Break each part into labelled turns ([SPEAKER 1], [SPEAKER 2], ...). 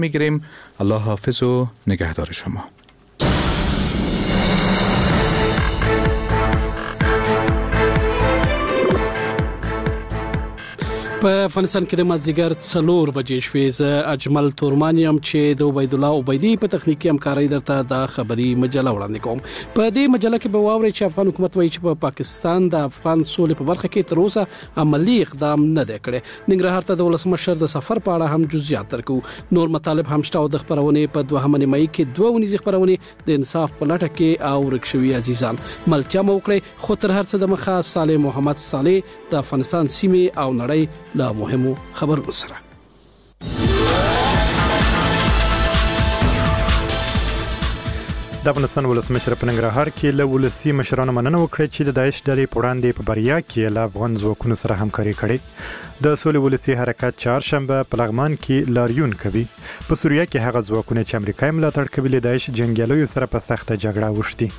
[SPEAKER 1] میگیریم. الله حافظ و نگهدار شما.
[SPEAKER 2] په افغانستان کې د مازدیګر 4 بجې شوې. زه اجمل تورمانیم چې د عبید الله عبیدی په تخنیکی همکارۍ درته د خبري مجله وړاندې کوم. په دې مجله کې به واورئ چې افغان حکومت وایي چې په پاکستان د افغان سولې په برخه کې تر اوسه عملی اقدام نه دی کړی. ننګرهار ته د ولسمشر د سفر په اړه هم جزئیات درکو. نور مطالب هم شته او د خبرونه په 2 نیمایي کې 2 ونیزي خبرونه د انصاف په لټه کې او رکشوي عزیزان ملتیا مو کړی. خو تر هر څه د مخه صالح محمد صالح د افغانستان سیمه او نړۍ لا مهمو خبرونو سره.
[SPEAKER 3] د افغانستان ولسمشر په ننګرهار کې له ولسي مشرانو مننه وکړه چې د داعش ډلې په وړاندې په بریا کې له افغان ځواکونو سره همکاري کړې. د سولې ولسي حرکت چهارشنبه په لغمان کې لاریون کوي. په سوریه کې هغه ځواکونه چې امریکا ملاتړ کوي له داعش جنګیالیو سره په سخته جګړه وشتي.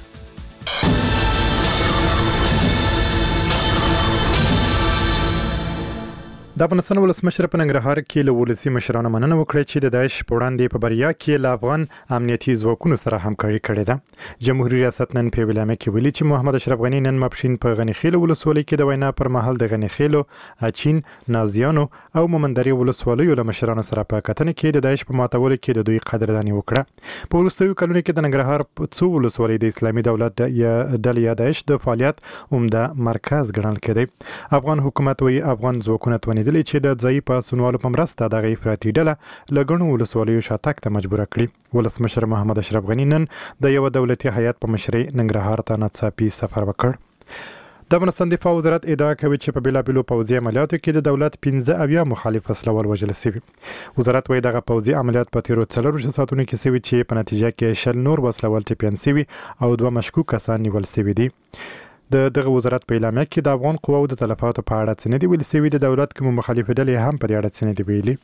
[SPEAKER 3] د افغانستان ولسمشر په ننګرهار کې له ولسي مشرانو مننه وکړه چې د داعش په وړاندې په بریا کې له افغان امنیتي ځواکونو سره همکاري کړې ده. جمهوریت ریاست نن په ویلامه کې ویلي چې محمد اشرف غنی نن ماپښین په غنی خیل ولسوالۍ کې د وینا پر مهال د غنی خیلو، اچین، نازیانو او مومندري ولسوالیو له مشرانو سره په کتنه کې د داعش په ماتولو کې د دوی قدرداني وکړه. په وروستیو کلونو کې د ننګرهار په څو ولسوالۍ د اسلامي دولت ډلې یا داعش د فعالیت عمده مرکز ګڼل کېدی. افغان حکومت وایي افغان ځواکونه توانیدلي چې د ځای په سنوالو په مرسته د افراطي ډله لګڼو ولسوالیو شاتګ ته مجبور کړي. ولسمشر محمد اشرف غنی نن د یو دولتي هیئت په مشرۍ ننګرهار ته ناڅاپي سفر وکړ. د افغانستان دفاع وزارت ادعا کوي چې په بیلابیلو پوځي عملیاتو کې د دولت 15 مخالف وسلوال وژل شوي. وزارت وایي دغه پوځي عملیات په تیرو 4 ساعتونو کې شوي چې په نتیجه کې 10 نور وسلوال ټپیان شوي او 2 مشکوک کسان نیول شوي دي. دغه وزارت په اعلامیه کې د افغان قواو د تلفاتو په اړه څه نه دی ویل شوي. د دولت کوم مخالف ډلې هم په دې اړه څه نه دی ویلي.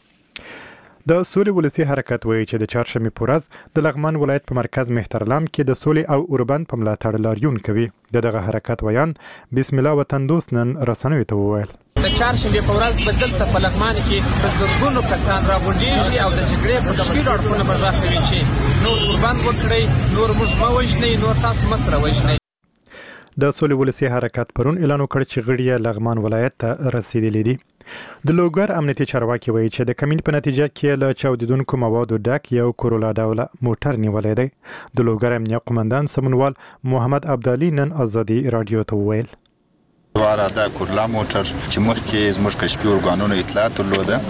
[SPEAKER 3] د سولې ولسي حرکت وایي چې د چهارشنبې په ورځ د لغمان ولایت په مرکز مهترلام کې د سولې او اوربند په ملاتړ لاریون کوي. دغه حرکت ویان بسم الله وطن دوست نن رسنیو ته وویل
[SPEAKER 4] د چهارشنبې په ورځ بدلته په لغمان کې په زرګونو کسان راغونډېږي او د جګړې په تفصیل اړخونه برداشت کوي چې نور اوربند وکړي، نور موږ مه وژنئ، نور تاسو مه سره وژنئ.
[SPEAKER 3] د سولې ولسي حرکت پرون اعلان وکړ چې غړي لغمان ولایت ته رسیدلي دي. د لوګر امنیتي چارواکي وایي چې د کمین په نتیجه کې له چاودیدونکو موادو ډک یو کورولا ډوله موټر نیولې دی. د لوګر امنیه قومندان سمونوال محمد عبدالي نن ازادي رادیو ته وویل
[SPEAKER 5] دواره د کورلا موټر چې مخکې زموږ کشفي ارګانونو اطلاع درلوده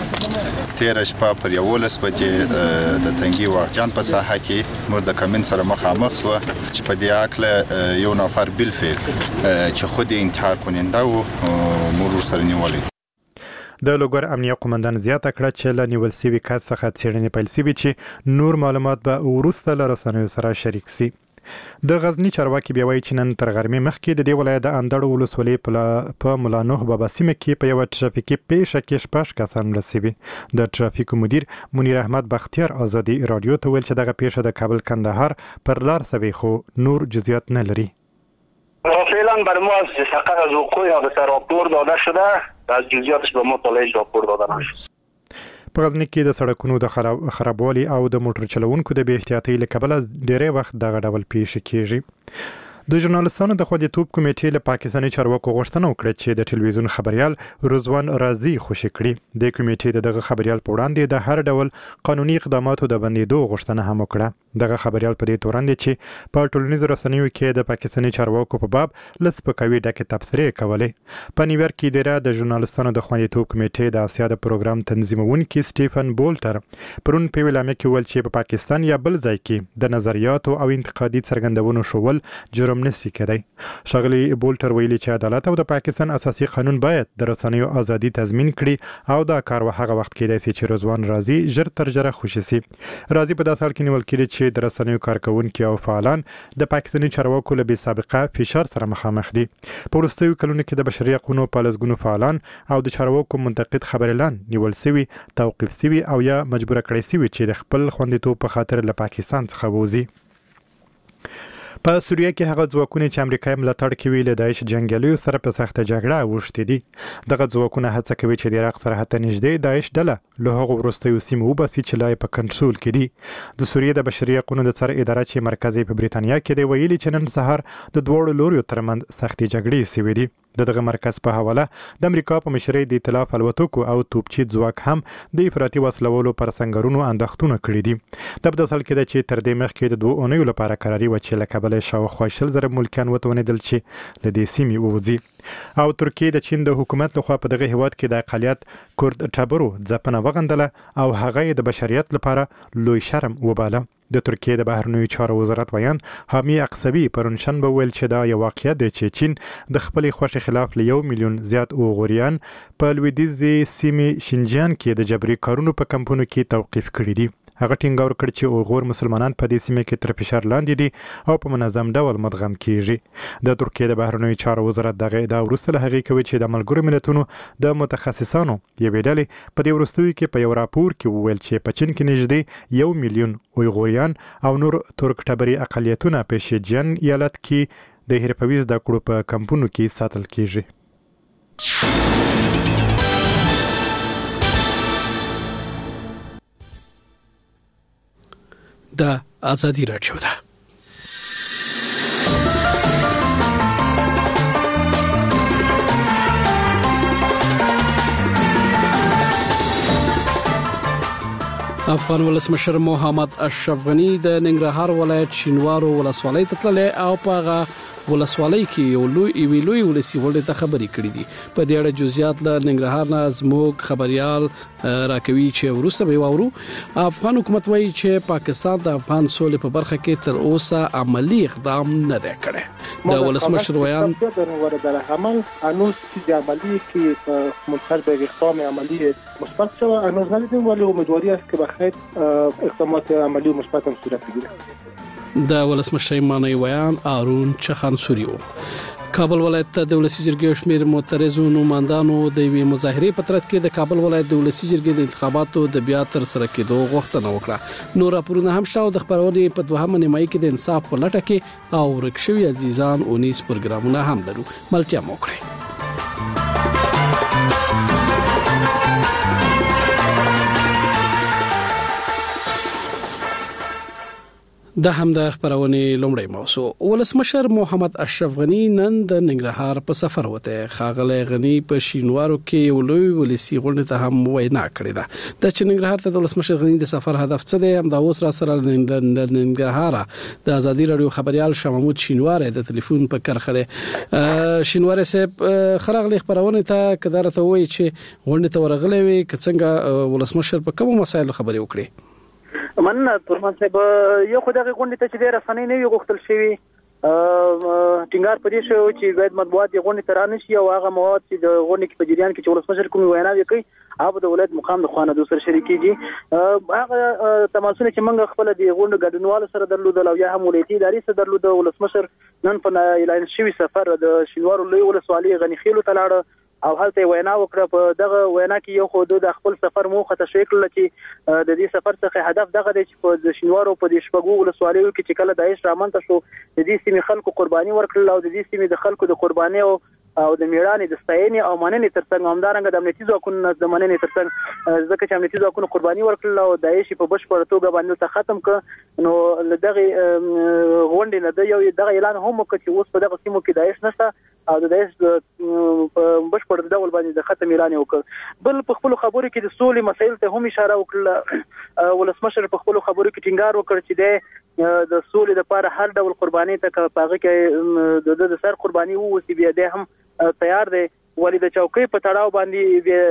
[SPEAKER 5] 13 شپه پر 11 بجې د تنګي واغجان په ساحه کې موږ د کمین سره مخامخ شو چې په دې اړه یو نفر بالفعل چې خود انتحار کننده و موږ سره نیولې.
[SPEAKER 3] د لوګر امنیه قومندان زیاته کړه چې له نیول شوي کس څخه څېړنې پیل شوي چې نور معلومات به وروسته له رسنیو سره شریک شي. د غزنی چارواکي بیا وایي چې نن تر غرمې مخکې د دې ولایت د اندړ ولسوالۍ په ملانوح بابا سیمه کې په یو ټرافیکي پیښه کې 6 کسان مړه شوي. د ټرافیکو مدیر منیر احمد بختیار ازادي رادیو ته ویل چې دغه پیښه د کابل کندهار پر لار شوې خو نور جزئیات نه لري.
[SPEAKER 6] فعلا بر ما از فقط از وقوع حادثه راپور داده شده و از جزئیاتش به ما طالعش راپور داده نشده.
[SPEAKER 3] په غزنی کې د سړکونو د خرابوالي او د موټر چلوونکو د بې احتیاطۍ له کبله ډېری وخت دغه ډول پیښې کیږي. د ژورنالستانو د خوندیتوب کمیټې له پاکستاني چارواکو غوښتنه وکړه چې د ټلویزیون خبریال رضوان رازي خوشي کړي. د کمیټې دغه خبریال په وړاندې د هر ډول قانوني اقداماتو د بندیدو غوښتنه هم وکړه. دغه خبریال په دې تورن دي چې په ټولنیزو رسنیو کې د پاکستاني چارواکو په باب لسپکوي ډکه تبصرې کولې. په نیویارک کې د ژورنالستانو د خوندیتوب کمیټې د اسیا د پروګرام تنظیمونکي سټیفن بولټر پرون په ویلامه کې ویل چې په پاکستان یا بل ځای کې د نظریاتو او انتقادي څرګندونو شول جرم نشي کېدای. ښاغلي بولټر ویلي چې عدالت او د پاکستان اساسي قانون باید د رسنیو ازادي تضمین کړي او دا کار هغه وخت کېدای شي چې رضوان رازي ژر تر ژره خوشي شي. رازي په داسې حال کې نیول کېږي چې د رسنیو کارکونکي او فعالان د پاکستاني چارواکو له بې سابقه فشار سره مخامخ دي. په وروستیو کلونو کې د بشري حقوقو په لسګونو فعالان او د چارواکو منتقد خبريالان نیول شوي، توقیف شوي او یا مجبور کړي شوي چې د خپل خوندیتوب په خاطر له پاکستان څخه ووځي. په سوریه کې هغه ځواکونه چې امریکا یې ملاتړ کوي له داعش جنگیالیو سره په سخته جګړه اوښتي دي. دغه ځواکونه هڅه کوي چې د عراق سرحد ته نږدې داعش ډله له هغو وروستیو سیمو وباسي چې لا یې په کنټرول کې دي. د سوریې د بشري حقوقو د سر اداره چې مرکز یې په بریتانیا کې دی ویلي چې نن سهار د دواړو لوریو ترمنځ سختې جګړې شوې دي. دغه مرکز په حواله د امریکا په مشرۍ د ائتلاف الوتکو او توپچي ځواک هم د افراطي وسلوالو پر سنگرونو اندښتونه کړي دي. د بدسل کې د چې تر دې مخکې د 2 اونیو لپاره قراري و چې له کابل شاوخوا 100,000 ملکیان وتوانېدل چې له دې سیمې ووځي. او ترکیه د چین د حکومت لخوا په دغه هیواد کې د اقلیت کورد ټبرو ځپنه وغندله او هغه د بشریت لپاره لوی شرم وباله. د ترکیه د بهرنیو چارو وزارت ویان حامی اقصبی پرونشنبه ویل چې دا یو واقعیت دی چې چین د خپلې خوښې خلاف له 1 میلیون زیات اوغوریان په لویدیځي سیمې شینجیان کې د جبري کارونو په کمپونو کې توقیف کړي دي. هغه ټینګار کړ چې اوغور مسلمانان په دې سیمه کې تر فشار لاندې دي او په منظم ډول مدغم کیږي. د ترکیه د بهرنیو چارو وزارت دغه ادعا وروسته له هغې کوي چې د ملګرو ملتونو د متخصصانو یوې ډلې په دې وروستیو کې په یو راپور کې وویل چې په چین کې نږدې 1 میلیون اوغوریان او نور ترک ټبري اقلیتونه په شینجیان ایالت کې د حرفوي زده کړو په کمپونو کې ساتل کیږي.
[SPEAKER 2] دا آزادی راډیو ده. افغان ولسمشر محمد اشرف غنی د ننګرهار ولایت شینوارو ولسوالۍ ته تللی او په ولسوالۍ کې یو لوی ولسی غونډه ته خبري کړې دي. په دې اړه جزئیات له ننګرهار نه زموږ خبريال راکوي چې ورسته به وورو. افغان حکومت وایي چې پاکستان د افغان سولې په برخه کې تر اوسه عملی اقدام نه دی کړی. د ولسمشر ویان
[SPEAKER 7] در عمل هنوز چیز عملی که منتظر به اقدام عملی مثبت شود هنوز ندیدیم ولی امیدواری است که بخیر اقدامات عملی مثبت هم صورت بگیرد.
[SPEAKER 2] د ولسمشر مانی ویان آرون چخانسوری و. کابل ولایت د ولسی جرګې شمیر معترضو نوماندانو د وی مظاهره په ترڅ کې د کابل ولایت د ولسی جرګې د انتخاباتو د بیا تر سره کېدو غوښتنه وکړه. نور راپورونه هم شاو د خبرونې په دوهمه نیمایي کې د انصاف په لټه کې او رکشوي عزیزان 19 پروګرامونه هم لرو. ملتیا موکړي. د هم د خبرونه لومړی موضوع ولسمشر محمد اشرف غنی نن د ننګرهار په سفر وته. خاغله غنی په شینوارو کې ولوي ولسی غونډه ته هم وینا کړې ده. د ننګرهار ته د ولسمشر غنی د سفر هدف څه دی؟ هم دا اوس را سره ننګرهار د ازادي رادیو خبريال شاه محمود شینوار د ټلیفون په کرخه شینوار صاحب خراغله خبرونه ته کدارته وایي چې غونډه ته ورغلې وي که څنګه ولسمشر په کوم مسایلو خبرې وکړي.
[SPEAKER 8] من ترمان صاحب یو خدای غونډه ته چې ډېر رسنۍ نه وي غوښتل شوی ټینګار پدې شو چې باید مطبوعات غونډه ترانه شي او هغه مواد چې د غونډې په جریان کې چې ولسمشر کومي ویناوي کوي هغه د ولایت مقام د خوانه دوسر شریکيږي. هغه تماسونه چې موږ خپل د غونډې ګډونوالو سره درلودل او یا هم ولایتي ادارې سره درلودل. ولسمشر نن په اعلان شوی سفر د شینوارو لوی ولسوالۍ غنی خېلو ته لاړ او هلته وینا وکړه. په دغه وینا کې یو خود د خپل سفر موخه تشریح کړل چې د دې سفر څخه هدف دغه دی چې په شینوارو په دې شپږو ولسوالیو کې چې کله داعش رامنځته شو د دې سیمې خلکو قرباني ورکړل او د دې سیمې د خلکو د قرباني او د میړانې د ستاینې او مننې ترڅنګ همدارنګ د امنیتي ځواکونو د مننې ترڅنګ ځکه چې امنیتي ځواکونو قرباني ورکړل او داعش په بشپړ توګه باندې ته ختم کړ. نو دغه غونډې نه د یو دغه اعلان هم وکړ چې اوس په دغه سیمو کې داعش نشته او د داعش په بشپړ ډول باندې د ختم اعلان وکړ. بل په خپل خبرو کې د سولې مسایل ته هم اشاره وکړه. ولسمشر په خپل خبرو کې ټینګار وکړ چې د سولې لپاره هر ډول قرباني ته پاغه کې د سر قرباني ووسی بیا د هم تیار دی. ولی د چوکۍ په تړاو باندې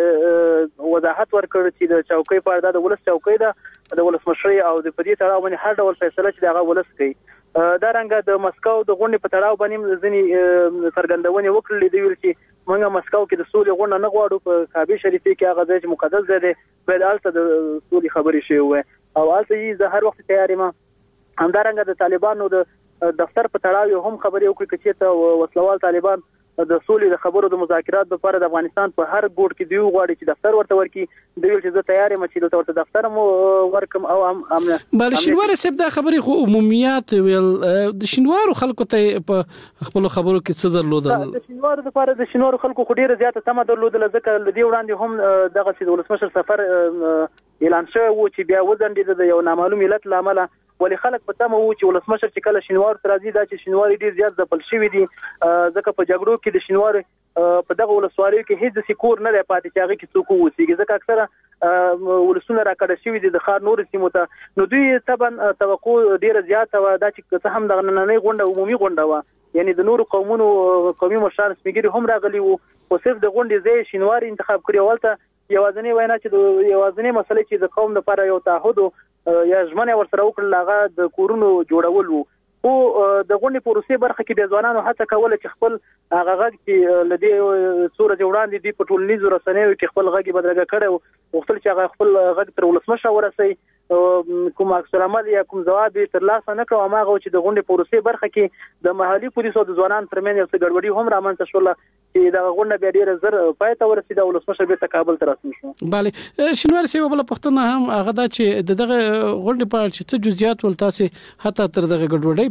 [SPEAKER 8] وضاحت ورکړ چې د چوکۍ په اړه د ولس چوکۍ ده د ولسمشر او د پدې تړاو باندې هر ډول فیصله چې دغه ولس کوي. دا رنګ د مسکو د غونډې په تړاو باندې ځنی څرګندونه وکړلې دی ویل چې موږ مسکو کې د سولې غونډه نه غواړو. په کعبه شریفه کې هغه ځای چې مقدس ځای دی باید الته د سولې خبرې شي او الته یې د هر وخت تیاری ما همدارنګه د طالبانو د دفتر په تړاو هم خبرې وکړي چې ته وسلوال طالبان د سولې د خبرو د مذاکرات لپاره د افغانستان په هر ګوټ کې دی غواړي چې دفتر ورته ورکړي دی ویل چې زه تیار یم چې ورته دفتر مو ورکم او
[SPEAKER 2] بل شینوار صاحب دا خبرې خو عمومیات ویل د شینوارو خلکو ته په خپل خبرو کې څه درلودل
[SPEAKER 8] د شینوارو لپاره د شینوارو خلکو خو ډیره زیاته تمه درلودل ځکه لدی وړاندې هم دغه چې ولسمشر سفر اعلان شوی و چې بیا وزندید د یو نامعلوم علت لامل ولې خلک په تمه وو چې ولسمشر چې کله شینوار تر راځي دا چې شینوار ډیر زیات ځپل شوی دي ځکه په جګړو کې د شینوار په دغه ولسوالیو کې هیڅ سکور نه دی پاتې چې هغه کې څوک ووسیږي ځکه اکثره ولسونه راکړه شوی دي د ښار نور سیمو ته نو دوی طبعا توقع ډیره زیاته و دا چې څه هم دغه نننۍ غونډه عمومي غونډه و یعنی د نورو قومونو قومي مشران سپیګری هم راغلي وو خو صرف د غونډې ځای شینوار انتخاب کړی ولته یوازنی وینا چې د یوازنی مسلې چې د قوم لپاره یو تعهد یا ژمنه ورسره وکړل هغه د کورونو جوړول وو او د غونډې پروسې برخه کې د ځوانانو هڅه کوله چې خپل هغه غږ چې لدی صورت وړاندې دی په ټولنیزو رسنیو کې خپل غږ بدرګه کړو وختل چې هغه خپل غږ تر ولسمشر ورسي کوم اکثر عمل یا کوم جواب تر لاسه نه کوم هغه چې د غونډې پروسې برخه کې د محلي پولیسو د ځوانان ترمنځ یو څه ګډوډي هم رامنځته شول چې دا غونډه بیا ډیره زر پای ته ورسیده ولسمشر به کابل ته رسمي شو.
[SPEAKER 2] bale شینوار سی بل پښتنه هم هغه دا چې دغه غونډې په اړه څه جزئیات ول تاسو حتی تر دغه ګډوډۍ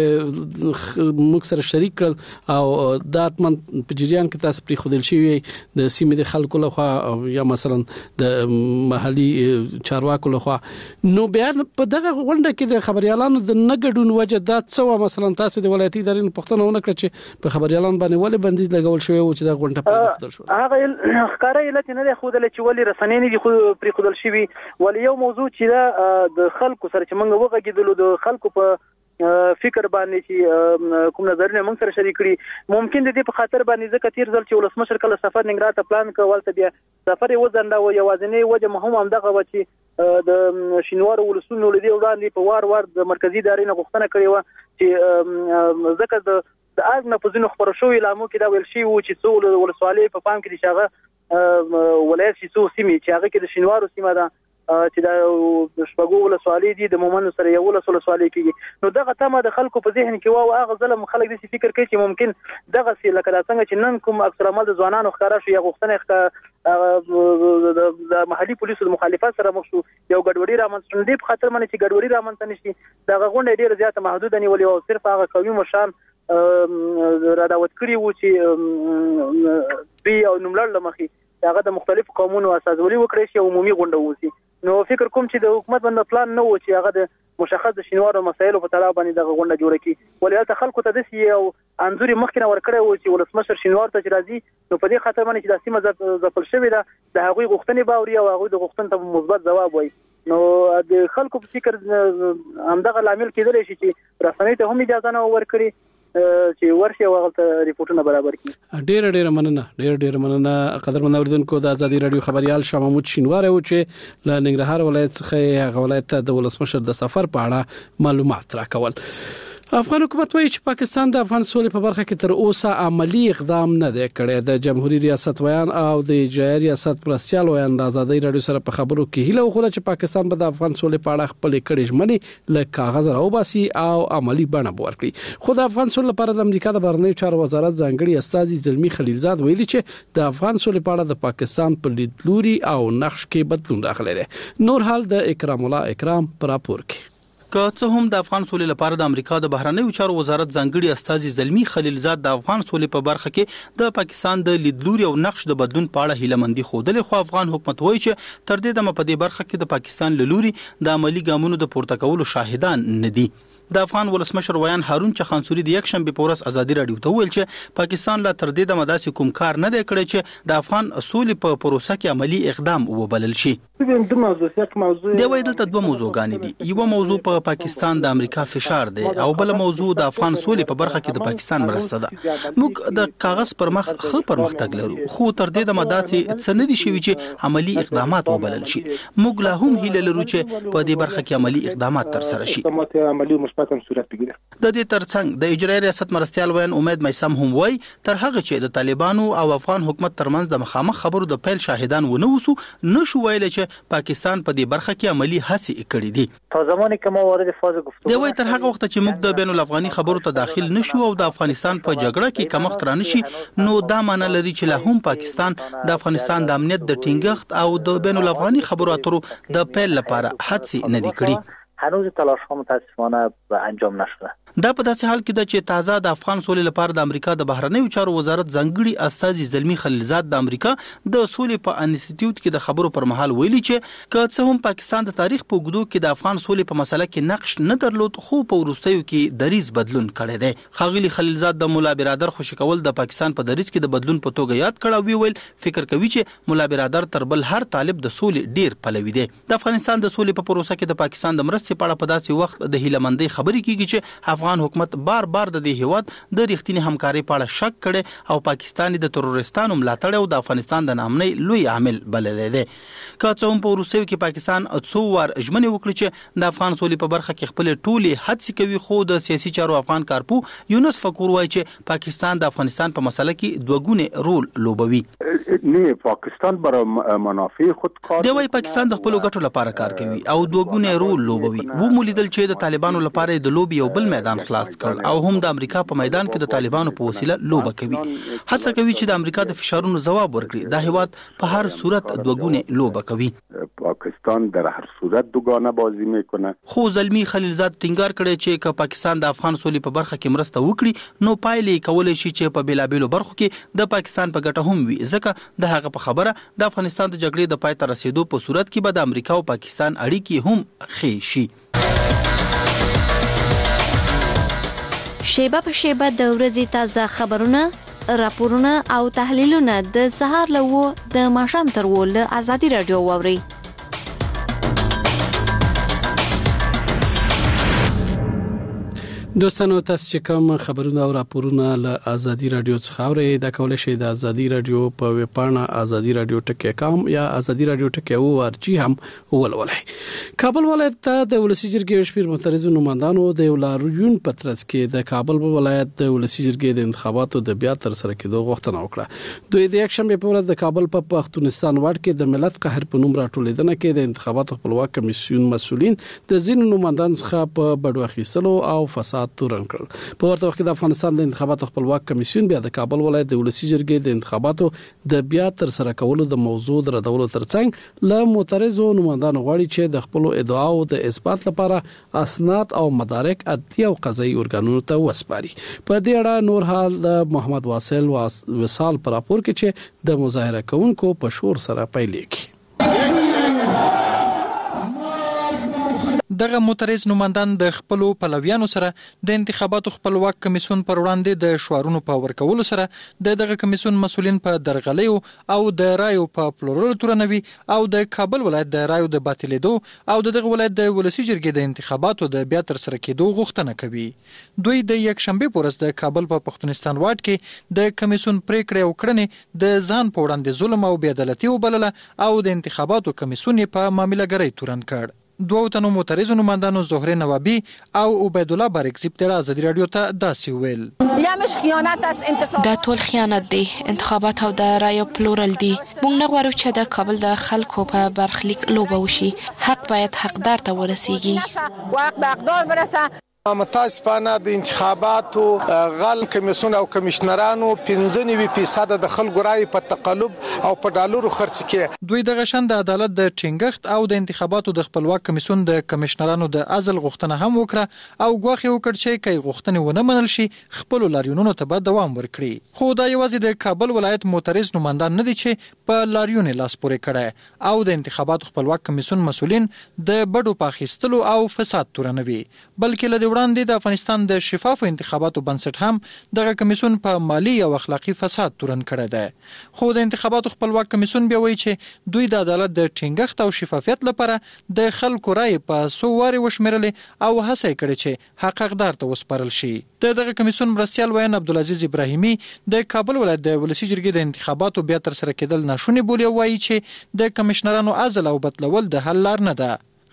[SPEAKER 2] پرې موږ سره شریک کړل او د اتمن په جریان کې تاسو پرې خودل شي د سیمې د خلکو لخوا یا مثلا د محلي چارواکو لخوا نو بیا په دغه غونډه کې د خبريالانو د نګډون وجه دا څه مثلا تاسو د ولایتي ادارې پښتنه ونه کړ چې په خبريالانو باندې ولې بندیز لګول شوی او چې دا غونډه پرې خودل شو
[SPEAKER 8] هغه ښکارا علت نه دی خودل چې ولې رسنۍ نه دي خو پرې خودل شوی ولې یو موضوع چې دا د خلکو سره چې موږ وغږیدلو د خلکو په فکر باندې چې کوم نظرونه موږ سره شریک کړي ممکن د دې په خاطر باندې ځکه تیر ځل چې ولسمشر کله سفر ننګرهار ته پلان کول ته بیا سفر یې وزنده او یوازینی وجه مهم هم دغه و چې د شینوار ولسونو لدی وړاندې په وار د مرکزی ادارې نه غوښتنه کړې و چې ځکه د اګ نه پوزینو خبر شوې لامو کې دا ویل شي و چې څو ولسوالۍ په پام کې دي شغه ولایت شي څو سیمې چې هغه کې د شینوار سیمه ده چې دا شپږو ولسوالۍ دي د مومن سره یو ولسوالۍ کې نو دغه تمه د خلکو په ذهن کې و هغه ظلم خلک د فکر کوي چې ممکن دغه سی لکه څنګه چې نن کوم اکثر عمل د ځوانانو ښکارا شو یا غوښتنه د محلي پولیسو د مخالفت سره مخ شو یو ګډوډي رامنځته دي په خاطر باندې چې ګډوډي رامنځته نشي دا غونډه ډیره زیاته محدود نه ولې او صرف هغه قومي مشران را دعوت کړی وو چې بي او نوملړ لمخي هغه د مختلف قومونو اساسولي وکړي چې عمومي غونډه وسی نو فکر کوم چې د حکومت باندې پلان نه و چې هغه د مشخص د شینوار مسایلو په تړاو باندې د غونډه جوړه کړي ولې خلکو ته د سی او انځوري مخکنه ورکړی و چې ولسمشر شینوار ته راځي نو په دې خاطر باندې چې د سیمه ځپل شوی ده د هغوی غوښتنې باوري او هغوی د غوښتنې ته مثبت جواب وایي نو د خلکو په فکر همدغه لامل کېدلی شي چې رسنۍ ته هم اجازه نه ورکړي چې ورشي وغلطه ریپورتونه برابر کړي
[SPEAKER 2] ډېر مننه قدرمن اوریدونکو د ازادي رادیو خبريال شاه محمود شینوار او چې له ننګرهار ولایت څخه ولایت ته د ولسمشر د سفر په اړه معلومات راکول افغان حکومت وایي چې پاکستان د افغان سولې په برخه کې تر اوسه عملی اقدام نه دی کړی د جمهوریت ریاست ویان او د اجرایي ریاست مرستيال ویان د ازادي رادیو سره په خبرو کې هیله وکړه چې پاکستان به د افغان سولې په اړه خپل کړي ژمنې له کاغذ راوباسي او عملی بڼه ورکړي خو د افغان سولې لپاره د امریکا د بهرنیو چارو وزارت ځانګړي استاذ زلمی خلیلزاد ویلي چې د افغان سولې په اړه د پاکستان په لیدلوري او نقش کې بدلون راغلی دی نور حال د اکرام الله اکرام پر راپور کې
[SPEAKER 9] که څه هم د افغان سولې لپاره د امریکا د بهرنیو چارو وزارت ځانګړي استاذ زلمی خلیلزاد د افغان سولې په برخه کې د پاکستان د لیدلوري او نقش د بدلون په اړه هیلمندي خوده خو افغان حکومت وایي چې تر دې دمه په دې برخه کې د پاکستان له لوري د عملی ګامونو د پورته کولو شاهدان نه دي د افغان ولسمشر ویان هارون چخانسوري د یک شنبه په ورځ ازادي رادیو ته ویل چې پاکستان لا تر دې دمه داسې کوم کار نه دی کړی چې د افغان سولې په پروسه کې عملی اقدام وبلل شي د وایي دلته دوه موضوعګانې دي یو موضوع په پاکستان د امریکا فشار دی او بل موضوع د افغان سولې په برخه کې د پاکستان مرسته ده موږ د کاغذ پر مخ خو پرمختګ لرو خو تر دې دمه داسې څه نه دي شوي چې عملی اقدامات وبلل شي موږ لا هم هیله لرو چې په دې برخه کې عملی اقدامات تر سره شي
[SPEAKER 7] مثبت صورت بگیره.
[SPEAKER 9] د دې ترڅنګ د اجرایي ریاست مرستیال وین امید میسم هم وای تر هغه چې د طالبانو او افغان حکومت ترمنځ د مخامخ خبرو د پیل شاهدان ونه وسو نشو ویل چې پاکستان په دې برخه کې عملی هڅې کړې دي.
[SPEAKER 8] تا زمانی که ما وارد فاز گفتگو
[SPEAKER 9] دی وای تر هغه وخت چې موږ د بین الافغاني خبرو ته داخل نشو او د افغانستان په جګړه کې کمښت رانشي نو دا معنی لري چې لا هم پاکستان د افغانستان د امنیت د ټینګښت او د بین الافغاني خبرو اترو د پیل لپاره هڅې نه دي کړې.
[SPEAKER 8] هنوز تلاش ها متاسفانه انجام نشده.
[SPEAKER 9] دا په داسې حال کې ده چې تازه د افغان سولې لپاره د امریکا د بهرنیو چارو وزارت ځانګړي استازي زلمی خلیلزاد د امریکا د سولې په انسټیټیوټ کې د خبرو پر مهال ویلي چې که څه هم پاکستان د تاریخ په اوږدو کې د افغان سولې په مسله کې نقش نه درلود خو په وروستیو کې دریز بدلون کړی دی. ښاغلي خلیلزاد د مولا برادر خوشی کول د پاکستان په دریز کې د بدلون په توګه یاد کړ او ویل فکر کوي چې مولا برادر تر بل هر طالب د سولې ډیر پلوي دی. د افغانستان د سولې په پروسه کې د پاکستان د مرستې په اړه په داسې وخت د هیلمندۍ خبرې کیږي چې افغان حکومت بار د دې هیواد د ریښتینی همکاري په اړه شک کړي او پاکستان د تروریستانو ملاتړ او د افغانستان د نامنۍ لوی عامل بللی دی. که څه هم په وروستیو کې پاکستان څو وار ژمنې وکړي چې د افغان سولې په برخه کې خپل ټولې هڅې کوي خو د سیاسي چارو افغان کارپو یونس فقور وایي چې پاکستان د افغانستان په مسله کې دوګونه رول لوبوي.
[SPEAKER 10] نه پاکستان برای منافع خود کار
[SPEAKER 9] دی. پاکستان د خپل ګټو لپاره کار کوي او دوګونه رول لوبوي. و مولیدل چې د طالبانو لپاره د لوبي یو بل میدان خلاص کړ او هم د امریکا په میدان کې د طالبانو په وسیله لوبه کوي. هڅه کوي چې د امریکا د فشارونو ځواب ورکړي. دا هیواد په هر صورت دوګونه لوبه کوي.
[SPEAKER 10] پاکستان در هر صورت دوگانه بازی میکنه.
[SPEAKER 9] خو زلمی خلیلزاد ټینګار کړی چې که پاکستان د افغان سولې په برخه کې مرسته وکړي نو پایلې کولای شي چې په بیلابیلو برخو کې د پاکستان په ګټه هم وي ځکه د هغه په خبره د افغانستان د جګړې د پای ته رسیدو په صورت کې به د امریکا او پاکستان اړیکې هم ښې شي.
[SPEAKER 11] شیبه په شیبه د ورځې تازه خبرونه، راپورونه او تحلیلونه د سهار له 9 د ماښام تر 10 له ازادي رادیو واورئ.
[SPEAKER 2] دوستانو تاسو چې کوم خبرونه او راپورونه له ازادي رادیو څخه اورئ دا کولای شئ د ازادي رادیو په ویب پاڼه azadi.radio.com یا azadi.radio.org هم ولولئ. کابل ولایت ته د ولسی جرګې شپږ معترض نمائندانو د لاریون پترڅ کې د کابل ولایت د ولسی جرګې د انتخاباتو د بیا تر سره کېدو غوښتنه وکړه. دوی د یک شنبه په ورځ د کابل په پښتونستان واډ کې د ملت قهر په نوم راټولیدنه کې د انتخاباتو خپلواک کمیسیون مسؤلین د ځینو نمائندانو څخه په بډو اخیستلو او فساد تورن کړل. په ورته وخت کې د افغانستان د انتخاباتو خپلواک کمیسیون بیا د کابل ولایت د ولسی جرګې د انتخاباتو د بیا تر سره کولو د موضوع ردولو ترڅنګ له معترضو نمائندانو غواړي چې د خپل ادعاو د اثبات لپاره اسناد او مدارک اداري او قضایي ارګانونو ته وسپاري. په دې اړه نور حال د محمد واصل وصال پر راپور کې چې د مظاهره کوونکو په شور سره پیلېږي.
[SPEAKER 12] دغه معترض نمائندان د خپل پلویانو سره د انتخاباتو خپلواک کمیسیون پر وړاندې د شعارونو په ورکولو سره دغه کمیسیون مسؤلین په درغلیو او د رایو په پلورلو تورنوي او د کابل ولایت د رایو د باطلېدو او دغه ولایت د ولسی جرګې د انتخاباتو د بیا تر سره کېدو غوښتنه کوي. دوی د یک شنبه په ورځ د کابل په پښتونستان واډ کې د کمیسیون پریکړې او کړنې د ځان په وړاندې ظلم او بې عدالتي وبلله او د انتخاباتو کمیسیون په معاملهګرۍ تورن کړ. دوه تنو معترضو نمائندانو زهره نوابی او عبید الله بارکزی په ازادي رادیو ته داسې ویل
[SPEAKER 13] دا ټول خیانت دی. انتخابات او د رایو پلورل دي. موږ نه غواړو چې د کابل د خلکو په برخلیک لوبه وشي. حق باید حقدار ته ورسیږي.
[SPEAKER 14] واق به حقدار برسه. متاسفانه د انتخاباتو غل کمیسیون او کمشنرانو 95% د خلکو رای په تقلب او په ډالرو خرڅ کړي.
[SPEAKER 12] دوی دغه شان د عدالت د ټینګښت او د انتخاباتو د خپلواک کمیسیون د کمشنرانو د عزل غوښتنه هم وکړه او غواخي وکړ چې کای غوښتنه ونه منل شي خپل لاریونونو ته به دوام ورکړي. خو دا یوازې د کابل ولایت معترض نمائندان نه دي چې په لاریون لاس پورې کړي او د انتخاباتو خپلواک کمیسیون مسؤلین د بډو پاخیستلو او فساد تورنوي بلکې له وړاندې د افغانستان د شفافو انتخاباتو بنسټ هم دغه کمیسیون په مالی او اخلاقی فساد تورن کړی دی. خو د انتخاباتو خپلواک کمیسیون بیا وایي چې دوی د عدالت د ټینګښت او شفافیت لپاره د خلکو رای په څو وارې وشمیرلې او هڅه کړې چې حق حقدار ته وسپارل شي. دغه کمیسیون مرستیال وین عبدالعزیز ابراهیمی د کابل ولایت د ولسی جرګې د انتخاباتو بیا تر سره کېدل ناشونی بولي او وایي چې د کمشنرانو عزل او بدلول د حل لار نه ده.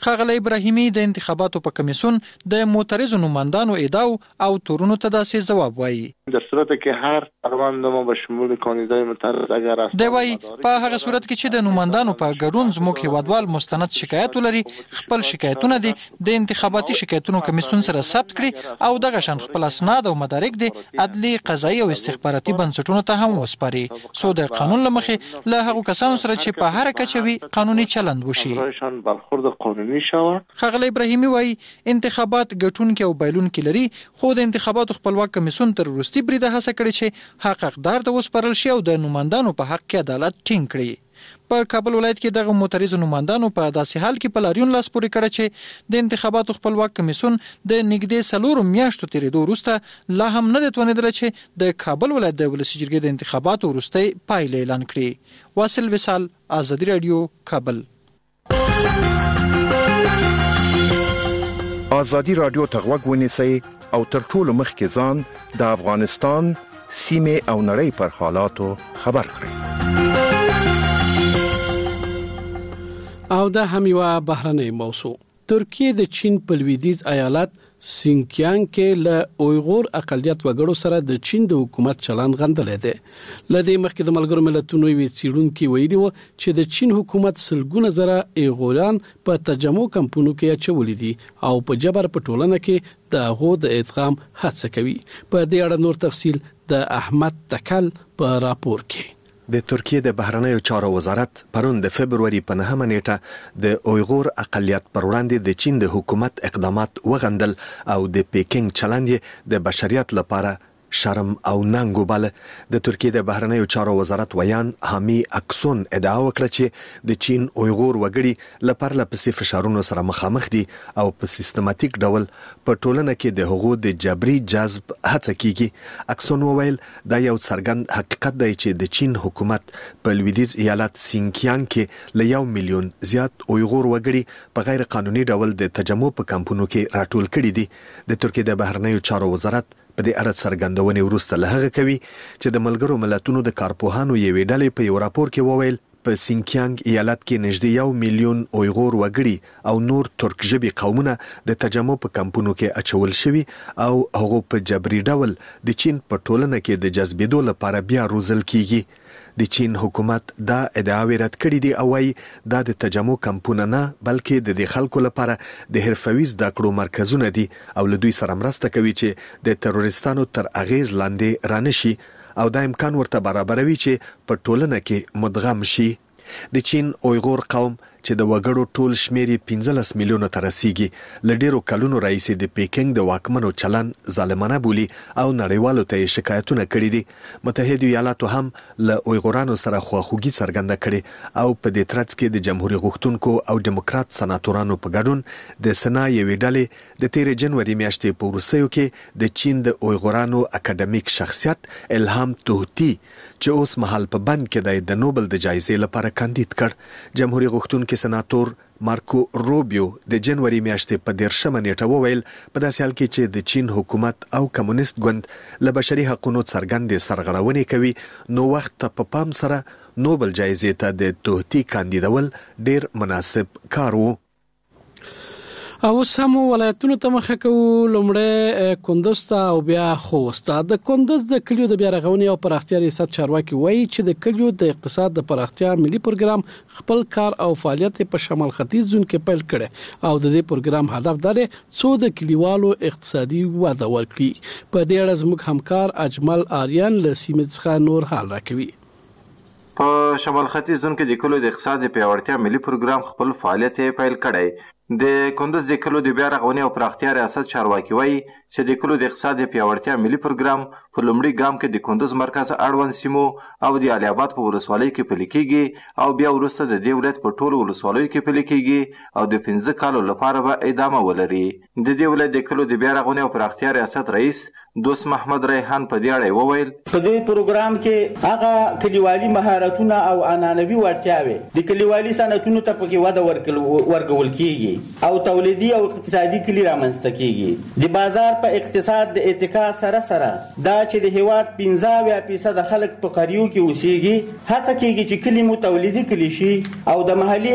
[SPEAKER 12] ښاغلی ابراهیمي د انتخاباتو په کمیسیون د معترضو نمایندانو ادعاو او تورونو ته داسې ځواب وایي.
[SPEAKER 15] در صورتی که هر پرونده ما به شمول کاندیدای معترض اگر است
[SPEAKER 12] دی وایي په هغه صورت کې چې د نمایندانو په ګډون زموږ هیوادوال مستند شکایت ولري، خپل شکایتونه دي د انتخاباتي شکایتونو کمیسیون سره ثبت کړي او دغه شان خپل اسناد او مدارک دي عدلي، قضایي او استخباراتي بنسټونو ته هم وسپاري څو د قانون له مخې له هغو کسانو سره چې په هر کچه وي قانوني چلند وشي. ښاغلی ابراهیمي وایي انتخابات ګټونکي او بایلونکي لري، خو د انتخاباتو خپلواک کمیسیون تر وروستي بریده هڅه کړې چې حق حقدار ته وسپارل شي او د نمایندانو په حق کې عدالت ټینګ کړي. په کابل ولایت کې دغه معترضو نمایندانو په داسې حال کې په لاریون لاس پورې کړی چې د انتخاباتو خپلواک کمیسیون د نږدې 4 میاشتو تېرېدو وروسته لا هم نه دی توانېدلی چې د کابل ولایت د ولسي جرګې د انتخاباتو وروستۍ پایلې اعلان کړي. واصل وصال، ازادي راډیو، کابل.
[SPEAKER 16] ازادي راډیو ته غوږ ونیسئ او تر ټولو مخکې ځان د افغانستان سیمې او نړۍ پر حالاتو خبر کړئ.
[SPEAKER 2] او دا هم یو بهرنۍ موضوع. ترکیه د چین په لویدیځ ایالت سینکیانګ کې له اویغور اقلیت وګړو سره د چین د حکومت چلند غندلې ده. لدې مخکې د ملګرو ملتونو یو څېړونکي ویلي و چې د چین حکومت سلګونه زره ایغوران په تجمع کمپونو کې اچولي دي او په جبر په ټولنه کې د هغو د ادغام هڅه کوي. په دې اړه نور تفصیل د احمد تکل په راپور کې.
[SPEAKER 17] د ترکیه د بهرنیو چارو وزارت پرون د فبرवरी په 9 نیټه د اویغور اقلیت پر وړاندې د چین د حکومت اقدامات وغندل او د پیکینګ چلند د بشریت لپاره شرم او ننګ وباله. د ترکیه د بهرنیو چارو وزارت ویان حامی اکسون ادعا وکړه چې د چین اویغور وګړي لپاره لپسې فشارونو سره مخامخ دي او په سیستماتیک ډول په ټولنه کې د حقوقو د جبري جذب هڅه کیږي. اکسون وویل دا یو څرګند حقیقت دی چې د چین حکومت په لویدیځ ایالت سینکیانګ کې له 1 میلیون زیات اویغور وګړي په غیر قانوني ډول د تجمع په کمپونو کې راټول کړي دي. د ترکیه د بهرنیو چارو وزارت په دې اړه څرګندونې وروسته له هغه کوي چې د ملګرو ملتونو د کارپوهانو یوې ډلې په یو راپور کې وویل په سینکیانګ ایالت کې نږدې 1 میلیون اویغور وګړي او نور ترک ژبي قومونه د تجمع په کمپونو کې اچول شوي او هغه په جبري ډول د چین په ټولنه کې د جذبېدو لپاره بیا روزل کیږي. د چین حکومت دا ادعاوې رد کړې دي او وايي دا د تجمع کمپونه نه بلکې د دې خلکو لپاره د حرفوي زده کړو مرکزونه دي او له دوی سره مرسته کوي چې د تروریستانو تر اغیز لاندې رانشي او دا امکان ورته برابروي چې په ټولنه کې مدغم شي. د چین اویغور قوم چې د وګړو ټول شمیر 15 میلیونه ته رسیدي ل ډیرو کلونو راځي د پیکینګ د واکمنو چلن ظالمانه بولی او نړیوالو ته شکایتونه کړي دي. متحده ایالاتو هم له اویغورانو سره خواخوږي څرګنده کړي او په دې ترڅ کې د جمهوریت غوښتونکو او دیموکرات سناتورانو په ګډون د سنا یوې ډلې د 13 جنوري میاشتې په وروستیو کې د چین د اویغورانو اکیډمیک شخصیت الهام توهتی چې اوس مهال په بند کې د نوبل د جایزې لپاره کاندید کړ. جمهوریت غوښتونکو سناتور مارکو روبیو د جنوري میاشتې په 13 نیټه وویل په داسې حال کې چې د چین حکومت او کمونیست ګوند له بشري حقوقو څرګندې سرغړونې کوي نو وخت ته په پام سره نوبل جایزې ته د توهتی کاندیدول ډیر مناسب کار وو.
[SPEAKER 2] او سمو ولایتونو ته مخه کوو. لومړی کندوز ته او بیا خوست. د کندوز د کلیو د بیا رغونې او پراختیا ریاست چارواکي وایي چې د کلیو د اقتصاد د پراختیا ملي پروګرام خپل کار او فعالیت په شمال ختیځ زون کې پیل کړي او د دې پروګرام هدف دا دی څو د کلیوالو اقتصادي وده ورکړي. په دې اړه زموږ همکار اجمل آریان له سیمې څخه نور حال راکوي.
[SPEAKER 18] په شمال ختیځ زون کې د کلیو د اقتصاد د پیاوړتیا ملي پروګرام خپل فعالیت پیل کړي. د کندوز د کلیو د بیا رغونې او پراختیا ریاست چارواکي وایي چې د کلیو د اقتصاد د پیاوړتیا ملي پروګرام په لومړي ګام کې د کندوز مرکز اړوند سیمو او د علي آباد په ولسوالۍ کې پلي کېږي او بیا وروسته د دې ولایت په ټولو ولسوالیو کې پلي کېږي او د 15 کالو لپاره به ادامه ولري. د دې ولایت د کلیو د بیا رغونې او پراختیا ریاست رئیس دوست محمد ریحان په دې اړه وویل
[SPEAKER 19] په دې پروګرام کې هغه کلیوالي مهارتونه او عنعنوي وړتیاوې د کلیوالي صنعتونو ته پکې وده ورکول کیږي او تولیدي او اقتصادي کلی رامنځته کیږي د بازار په اقتصاد د اتکا سره دا چې د هیواد 15% خلک په قریو کې اوسېږي هڅه کیږي چې کلی مو تولیدي کلی شي او د محلي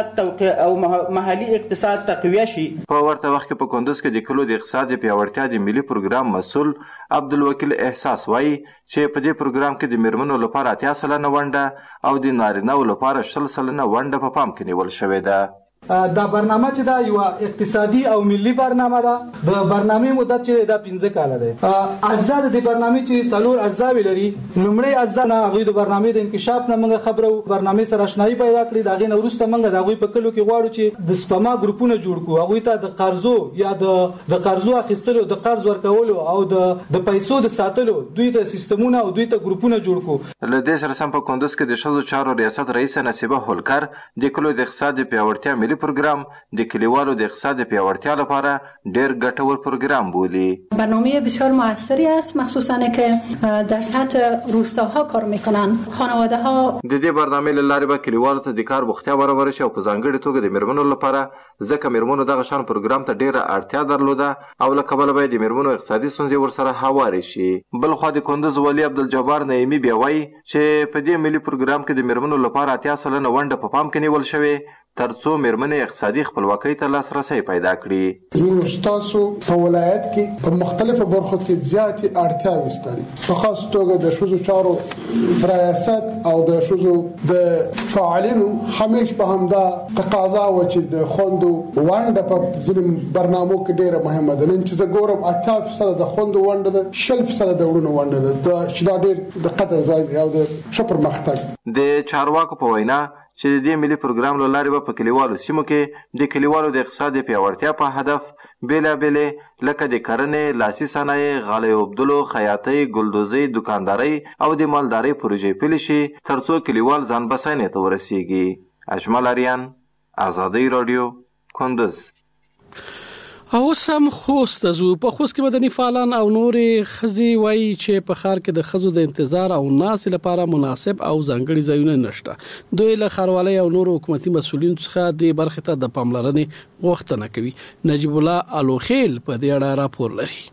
[SPEAKER 19] اقتصاد تقویه شي.
[SPEAKER 18] په ورته وخت کې په کندوز کې د کلو د اقتصاد پیاوړتیا د ملي پروګرام مسؤل عبدالوکیل احساس وایي چې په دې پروګرام کې د میرمنو لپاره 80 سلنه ونډه او د نارینه‌و لپاره 60 سلنه ونډه په پام کې نیول شوې ده.
[SPEAKER 20] دا برنامه چې دا یو اقتصادي او ملي برنامه ده. د برنامه مدت چې دا 15 کال ده. اجزا د برنامه چې څلور اجزا لري. لومړی اجزا نه غوې د برنامه د انکشاف نه موږ خبرو برنامه سره آشنایی پیدا کړې. دا غي نو وروسته موږ د غوې په کلو کې غواړو چې د سپما ګروپونه جوړ کړو. هغه ته د قرضو یا د قرضو اخیستلو د قرض ورکولو او د پیسو د ساتلو دوی ته سیستمونه او دوی ته ګروپونه جوړ کړو.
[SPEAKER 18] له دې سره سم په کندوز کې د شذو چارو ریاست رئیس نصیبه هولکر د کلو د اقتصاد پیاوړتیا ملي پروګرام د کلیوالو د اقتصاد پیاوړتیا لپاره ډېر ګټور پروګرام بولی.
[SPEAKER 21] برنامه بسیار موثری است مخصوصا که در سطح روستاها کار میکنن. خانواده ها
[SPEAKER 18] د دې برنامه له لارې به کلیوالو ته د کار بوختیا برابر شي او په ځانګړي توګه د میرمنو لپاره ځکه میرمنو دغه شان پروګرام ته ډېره اړتیا درلوده او له کبله به د میرمنو اقتصادي ستونزې ورسره هوارې شي. بل خو د کندوز والي عبدالجبار نعیمي بیا وایي چې په دې ملي پروګرام کې د میرمنو لپاره 80 سلنه ونډه په پام کې نیول شوې ترڅو میرمنې اقتصادي خپلواکۍ ته لاسرسی پیدا کړي.
[SPEAKER 22] زموږ ستاسو په ولایت کې په مختلفو برخو کې زیاتې اړتیاوې شته. په خاص توګه د شذو چارو ریاست او د شذو د فعالینو همیش په همدا تقاضا و چې د خوندو ونډه په ځینې برنامو کې ډیره مهمه ده. نن چې زه ګورم 80% د خوندو ونډه ده، 60% د وړونو ونډه ده. چې دا ډیر د قدر ځای دی او د ښه پرمختګ.
[SPEAKER 18] د چارواکو په وینا چې د دې ملي پروګرام له لارې به په کلیوالو سیمو کې د کلیوالو د اقتصاد پیاوړتیا په هدف بیلابېلې لکه د کرنې، لاسي صنایع، غالۍ اوبدلو، خیاطۍ، ګلدوزۍ، دکاندارۍ او د مالدارۍ پروژې پلي شي ترڅو کلیوال ځان بساینې ته ورسیږي. اجمل اریان، ازادي رادیو، کندوز.
[SPEAKER 2] او اوس هم خوست ازو په خوست کې مدني فعالان او نورې ښځې وایي چې په ښار کې د ښځو د انتظار او ناستې لپاره مناسب او ځانګړي ځایونه نشته. دوی له ښاروالۍ او نورو حکومتي مسؤلینو څخه دې برخې ته د پاملرنې غوښتنه کوي. نجیب الله الوخیل په دې اړه راپور لري.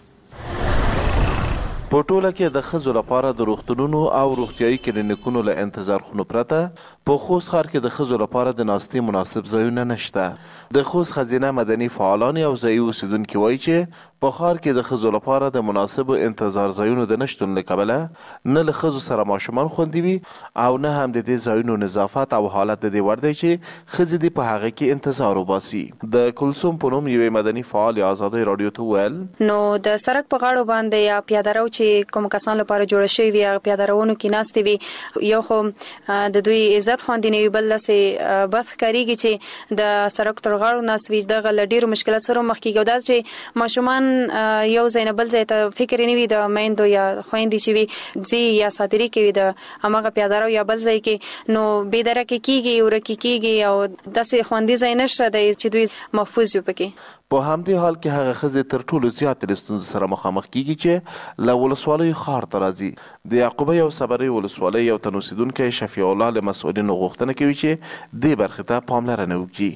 [SPEAKER 23] په ټوله کې د ښځو لپاره د روغتونونو او روغتیايي کلینیکونو له انتظار خونو پرته په خوست ښار کې د ښځو لپاره د ناستې مناسب ځایونه نشته. د خوست ښځینه مدني فعالان او ځایي اوسیدونکي وایي چې په ښار کې د ښځو لپاره د مناسبو انتظار ځایونو د نشتون له کبله نه له ښځو سره ماشومان خوندي وي او نه هم د دې ځایونو نظافت او حالت د دې وړ دی چې ښځې دې په هغه کې انتظار وباسي. د کلثوم په نوم یوې مدني فعال ازادي رادیو ته ویل
[SPEAKER 24] نو د سړک په غاړو باندې یا پیاده رو چې کوم کسان لپاره جوړ شوی وي پیاده روونو کې ناستې وي یو خو د دوی عزت خوندي نه وي بل لسه بد ښکاریږي چې د سړک تر غاړو ناست وي دغه ډېر مشکلات سره مخ کېږي. دا چې ماشومان یو ځای نه بل ځای ته فکر نه وي د میندو یا خویندې چې وي ځي یا صادري کوي د هماغه پیاده رو یا بل ځای کې نو بېدرکه کېږي ورکې کېږي او داسې خوندي ځای نشته دی چې دوی محفوظ وي پکې.
[SPEAKER 23] په همدې حال کې هغه ښځې تر ټولو زیاتې له ستونزو سره مخامخ کیږي چې له ولسوالیو ښار ته راځي. د یعقوبۍ او صبرۍ ولسوالۍ یو تن اوسیدونکی شفیع الله له مسؤلینو غوښتنه کوي چې دې برخې ته پاملرنه وکړي.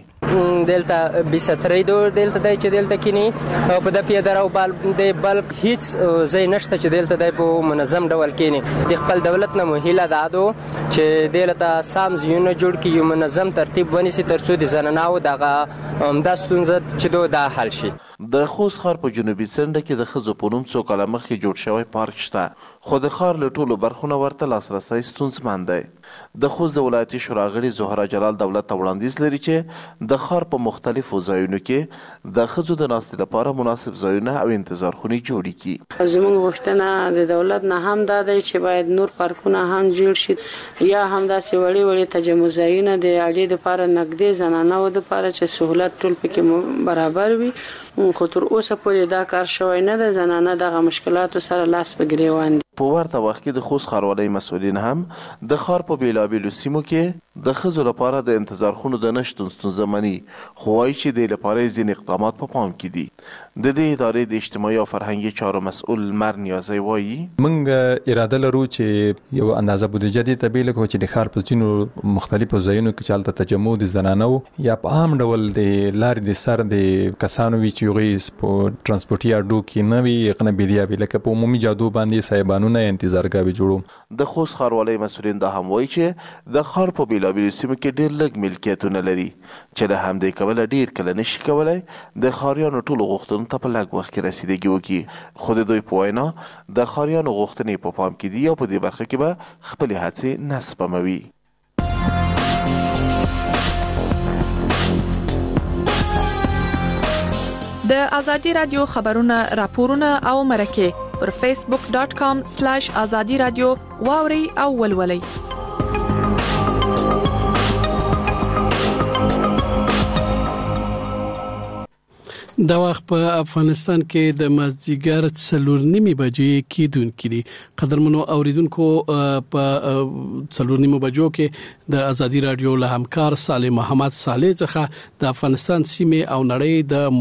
[SPEAKER 25] دلته بیسترۍ دور دلته دی چې دلته کینی او په د پیاده رو بل هیڅ ځای نشته چې دلته دی په منظم ډول کینی. د خپل دولت نه مهیله دادو چې دلته سام ځایونه جوړ کړي یو منظم ترتیب ونیسي ترڅو د زنانو دغه همدا ستونزه چې دو دا حل شي.
[SPEAKER 23] د خوست ښار په جنوبي څنډه کې د ښځو په نوم څو کاله مخکې جوړ شوی پارک شته خو د ښار له ټولو برخو نه ورته لاسرسی ستونزمن دی. د خوست د ولایتي شورا غړي زهره جلال دولت ته وړاندیز لري چې د ښار په مختلفو ځایونو کې د ښځو د ناستې لپاره مناسب ځایونه او انتظار خونې جوړې کړي.
[SPEAKER 26] زموږ غوښتنه د دولت نه هم دا دی چې باید نور پارکونه هم جوړ شي یا هم داسې وړې تجمع ځایونه د اړې لپاره نږدې زنانو لپاره چې سهولت ټول پکې برابر وي. خو تر اوسه پورې دا کار شوی نه ده. زنانه دغه مشکلاتو سره لاس په ګریوان دي.
[SPEAKER 23] په ورته وخت کې د خوست ښاروالۍ مسؤلین هم د ښار په بیلابیلو سیمو کې د ښځو لپاره د انتظار خونو د نشتون ستونزه مني، خو وایي چې دې لپاره یې ځینې اقدامات په پام کې دي. د دې ادارې د اجتماعي او فرهنګي چارو مسؤل مر نیازی وایي
[SPEAKER 1] موږ اراده لرو چې یو اندازه بودیجه دې تبیل کو چې د ښار په ځینو مختلفو ځایونو کې چالت تجمع د زنانو یا په عام ډول د لارې د سر د کسانو وی چې غیس په ترانسپورتي اډو کې نه وي غنه بيدیا وی لکه په عمومي جادو باندې صاحبانونه انتظارګاوي جوړو.
[SPEAKER 23] د خوست ښاروالۍ مسؤلین دا هم وایي چې د ښار په بیلابیلو سیمو کې ډېر لږ ملکیتونه لري چې له همدې کبله ډېر کله نشي کولی د ښاریانو ټولو غوښتنو ته په لږ وخت کې رسیدګي وکړي، خو د دوی په وینا د ښاریانو غوښتنې په پام کې دي او په دې برخه کې به خپلې هڅې نه سپموي.
[SPEAKER 3] د ازادي رادیو خبرونه راپورونه او مرکه پر facebook.com/azadi radio واوري او ولولي.
[SPEAKER 2] دا وخت په افغانستان کې د مازدیګر 4:30 بجې کېدونکې دي. قدرمنو اوریدونکو په 4:30 بجو کې د ازادي رادیو له همکار صالح محمد صالح څخه د افغانستان سیمه او نړۍ د